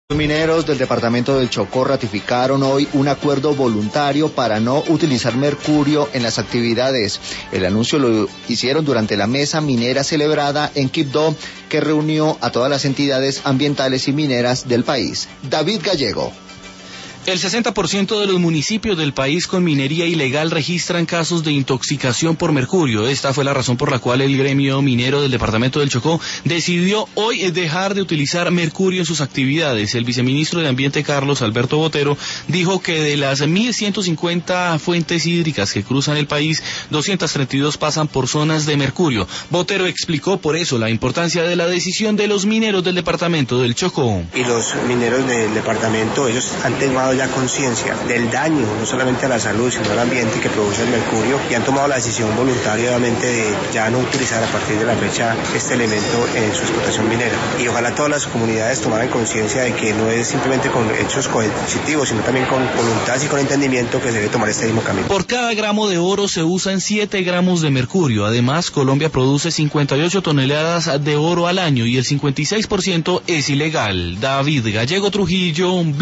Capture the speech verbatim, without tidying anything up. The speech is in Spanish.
Los mineros del departamento del Chocó ratificaron hoy un acuerdo voluntario para no utilizar mercurio en las actividades. El anuncio lo hicieron durante la mesa minera celebrada en Quibdó, que reunió a todas las entidades ambientales y mineras del país. David Gallego. El sesenta por ciento de los municipios del país con minería ilegal registran casos de intoxicación por mercurio. Esta fue la razón por la cual el gremio minero del departamento del Chocó decidió hoy dejar de utilizar mercurio en sus actividades. El viceministro de Ambiente, Carlos Alberto Botero, dijo que de las mil ciento cincuenta fuentes hídricas que cruzan el país, doscientas treinta y dos pasan por zonas de mercurio. Botero explicó por eso la importancia de la decisión de los mineros del departamento del Chocó. Y los mineros del departamento, ellos han tomado ya conciencia del daño, no solamente a la salud, sino al ambiente que produce el mercurio, y han tomado la decisión voluntariamente de ya no utilizar a partir de la fecha este elemento en su explotación minera. Y ojalá todas las comunidades tomaran conciencia de que no es simplemente con hechos coercitivos, sino también con voluntad y con entendimiento que se debe tomar este mismo camino. Por cada gramo de oro se usan siete gramos de mercurio. Además, Colombia produce cincuenta y ocho toneladas de oro al año y el cincuenta y seis por ciento es ilegal. David Gallego Trujillo.